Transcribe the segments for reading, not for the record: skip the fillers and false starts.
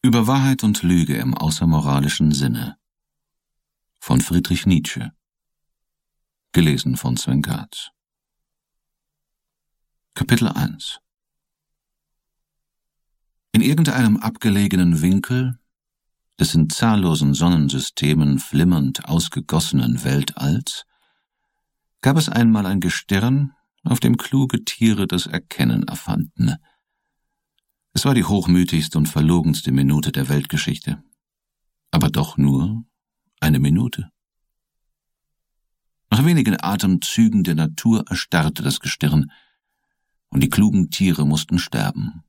Über Wahrheit und Lüge im außermoralischen Sinne von Friedrich Nietzsche. Gelesen von Sven Gatz. Kapitel 1. In irgendeinem abgelegenen Winkel des in zahllosen Sonnensystemen flimmernd ausgegossenen Weltalls gab es einmal ein Gestirn, auf dem kluge Tiere das Erkennen erfanden. Es war die hochmütigste und verlogenste Minute der Weltgeschichte, aber doch nur eine Minute. Nach wenigen Atemzügen der Natur erstarrte das Gestirn, und die klugen Tiere mussten sterben.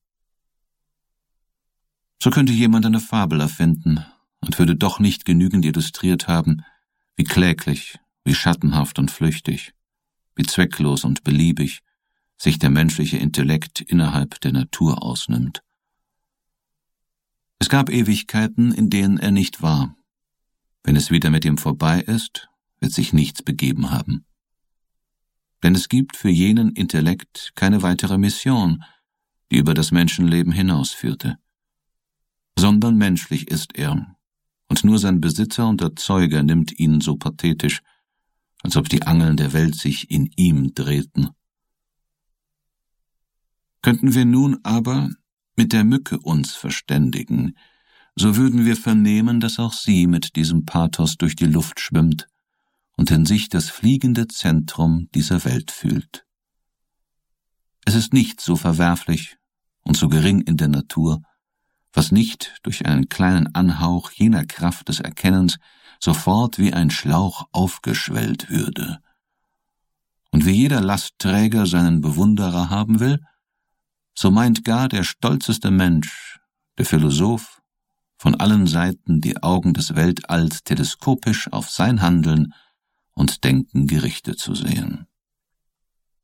So könnte jemand eine Fabel erfinden und würde doch nicht genügend illustriert haben, wie kläglich, wie schattenhaft und flüchtig, wie zwecklos und beliebig sich der menschliche Intellekt innerhalb der Natur ausnimmt. Es gab Ewigkeiten, in denen er nicht war. Wenn es wieder mit ihm vorbei ist, wird sich nichts begeben haben. Denn es gibt für jenen Intellekt keine weitere Mission, die über das Menschenleben hinausführte. Sondern menschlich ist er, und nur sein Besitzer und Erzeuger nimmt ihn so pathetisch, als ob die Angeln der Welt sich in ihm drehten. Könnten wir nun aber mit der Mücke uns verständigen, so würden wir vernehmen, dass auch sie mit diesem Pathos durch die Luft schwimmt und in sich das fliegende Zentrum dieser Welt fühlt. Es ist nichts so verwerflich und so gering in der Natur, was nicht durch einen kleinen Anhauch jener Kraft des Erkennens sofort wie ein Schlauch aufgeschwellt würde. Und wie jeder Lastträger seinen Bewunderer haben will, so meint gar der stolzeste Mensch, der Philosoph, von allen Seiten die Augen des Weltalls teleskopisch auf sein Handeln und Denken gerichtet zu sehen.